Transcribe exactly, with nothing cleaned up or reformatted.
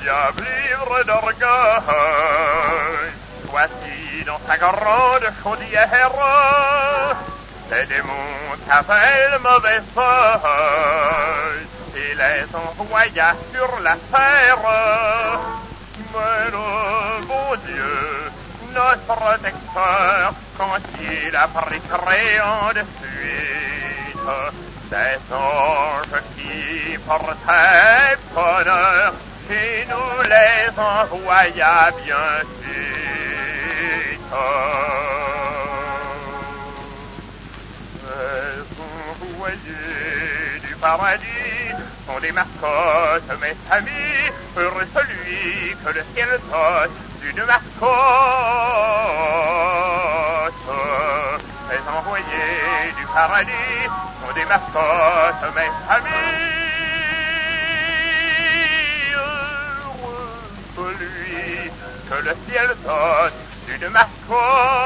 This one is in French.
diable ivre d'orgueil. Voici dans sa grande chaudière, les démons cavellent mauvaise feuille, et les envoya sur la terre. Mais le bon Dieu, notre protecteur, quand il a pris créant de suite des anges qui portaient bonheur, et nous les envoya bien suite. Les envoyés du paradis sont des mascottes, mes amis, heureux celui que le ciel dote d'une mascotte. Les envoyés du paradis sont des mascottes, mes amis, heureux celui que le ciel dote d'une mascotte.